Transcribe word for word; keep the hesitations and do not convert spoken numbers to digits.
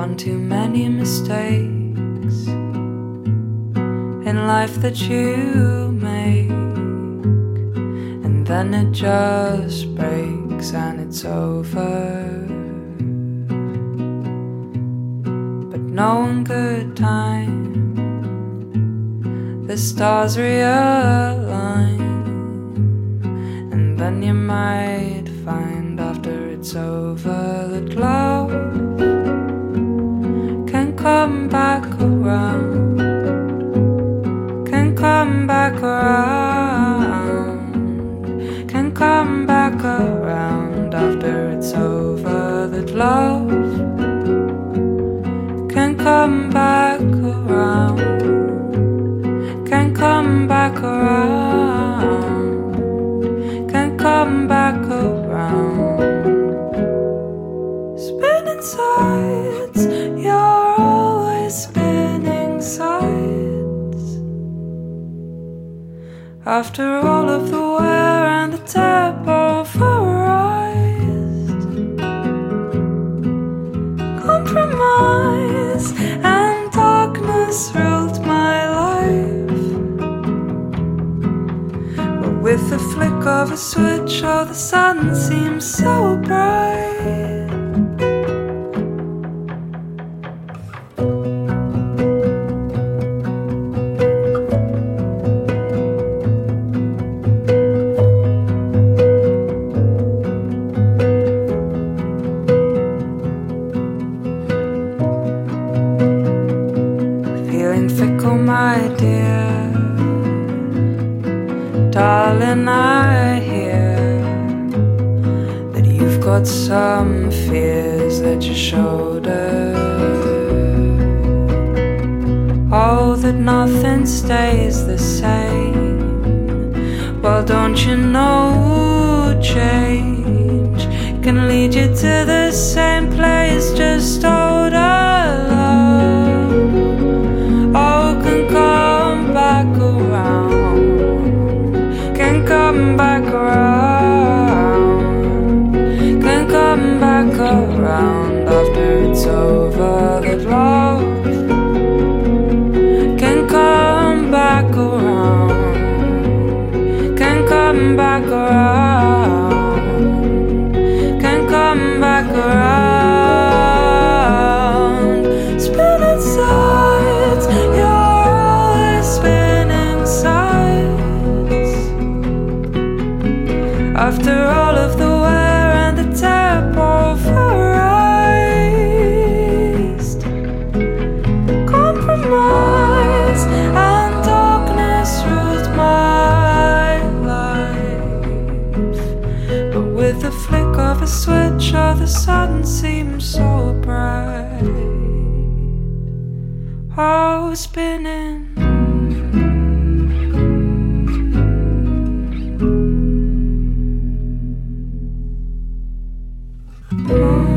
one too many mistakes in life that you make, and then it just breaks and it's over. But knowing good time, the stars realign, and then you might find after it's over that love can come back around, can come back around, can come back around after it's over, that love can come back around, can come back around, can come back around. Spinning sides, you're always spinning sides. After all of the wear and the tear pulverized, compromise and darkness ruled my life. But with the flick of a switch, oh, the sun seems so bright. Darling, I hear that you've got some fears that you shoulder. Oh, that nothing stays the same. Well, don't you know change can lead you to the same place, just older love. Oh, can come back around, can come back around, can come back around after it's over, that love can come back around, can come back around, can come back around. Spinning sides, you're always spinning sides. After all of the wear and the tear pulverized, compromise and darkness ruled my life. But with the flick of a switch, oh, the sun seems so bright. Oh, spinning. Oh.